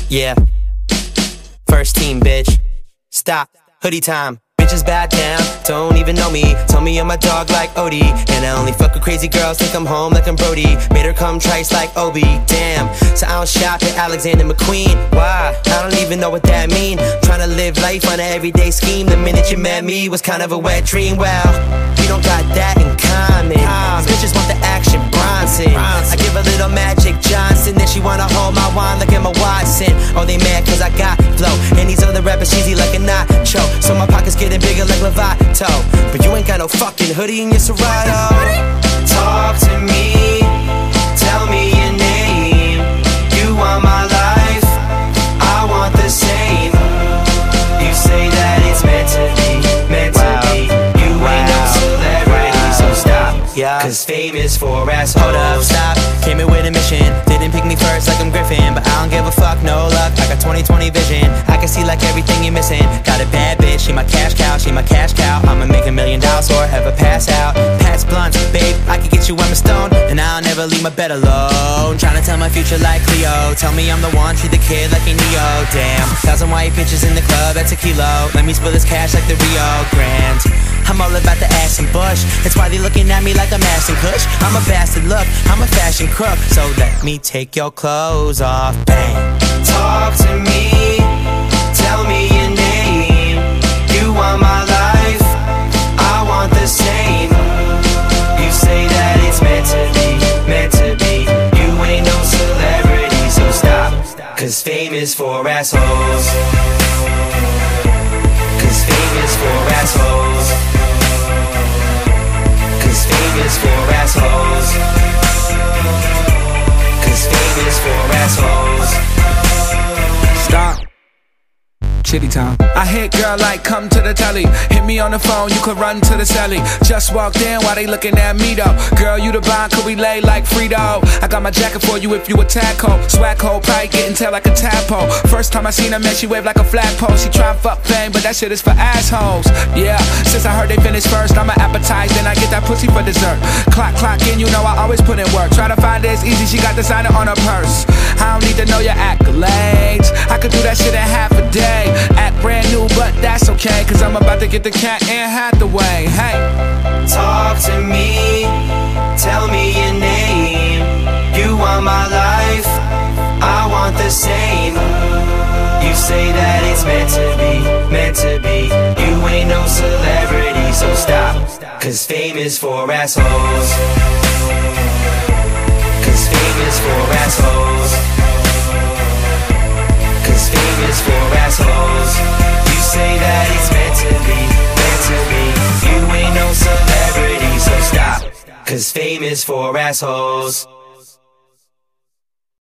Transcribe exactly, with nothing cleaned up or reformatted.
Yeah. First team, bitch. Stop. Hoodie time. Bitches bad down, don't even know me. Tell me I'm a dog like Odie. And I only fuck with crazy girls, think I'm home like I'm Brody. Made her come trice like Obi. Damn, so I don't shop at Alexander McQueen. Why? I don't even know what that mean. Tryna live life on an everyday scheme. The minute you met me was kind of a wet dream. Well, we don't got that in common. These bitches want the action, Bronson. I give a little Magic Johnson, then she wanna hold my wine like Emma Watson. Oh, they mad cause I got flow, and these other rappers cheesy like a nacho. So my pockets getting bigger like Lovato, but you ain't got no fucking hoodie in your Serato. Talk to me, tell me your name. You want my life, I want the same. You say that it's meant to be, meant to be. You ain't no celebrity, so stop. Yeah. Cause fame is for assholes. Hold up, stop. Came in with a mission. Didn't pick me first like I'm Griffin, but I don't give a fuck, no luck. I got twenty twenty vision. I can see like everything you're missing. Got a bad bitch, she my cash cow, she my cash cow. I'ma make a million dollars or have a pass out. Pass blunts, babe, I can get you Emma Stone, and I'll never leave my bed alone. Tryna tell my future like Cleo. Tell me I'm the one, treat the kid like a Neo. Damn, thousand white bitches in the club, that's a kilo. Let me spill this cash like the Rio Grande. I'm all about the ass and bush. That's why they looking at me like I'm ass and kush. I'm a bastard, look, I'm a fashion crook. So let me take your clothes off, bang. Talk to me, tell me your name. You want my life, I want the same. You say that it's meant to be, meant to be. You ain't no celebrity, so stop. Cause fame is for assholes. Cause fame is for assholes. Cause fame is for assholes. Cause fame is for assholes. Stop. Chitty time. I hit girl like come to the telly. Hit me on the phone, you could run to the celly. Just walked in while they looking at me though. Girl, you the bond, could we lay like Frito? I got my jacket for you if you a taco. Swag hole, probably getting tail like a tadpole. First time I seen her, man, she waved like a flagpole. She try and fuck fame, but that shit is for assholes. Yeah, since I heard they finished first, I'ma appetize, then I get that pussy for dessert. Clock, clock in, you know I always put in work. Try to find it, it's easy, she got designer on her purse. I don't need to know your accolades, I could do that shit in half a day. Act brand new, but that's okay, cause I'm about to get the cat and Hathaway. Hey, talk to me, tell me your name. You want my life, I want the same. You say that it's meant to be, meant to be. You ain't no celebrity, so stop. Cause fame is for assholes. Cause fame is for assholes. Cause fame is for assholes. You say that it's meant to be, meant to be. You ain't no celebrity, so stop. Cause fame is for assholes.